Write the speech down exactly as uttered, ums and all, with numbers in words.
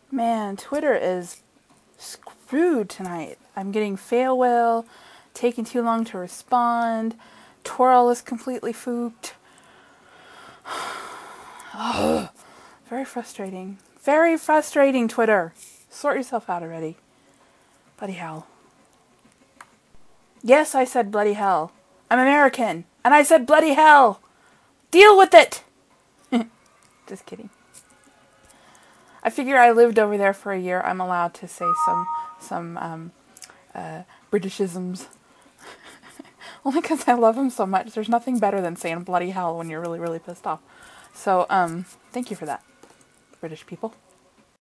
Man, Twitter is screwed tonight. I'm getting fail whale, taking too long to respond. Twirl is completely fooped. Oh, very frustrating. Very frustrating, Twitter. Sort yourself out already. Bloody hell. Yes, I said bloody hell. I'm American, and I said bloody hell. Deal with it! Just kidding. I figure I lived over there for a year. I'm allowed to say some some um, uh, Britishisms. Only because I love them so much. There's nothing better than saying bloody hell when you're really, really pissed off. So, um, thank you for that, British people.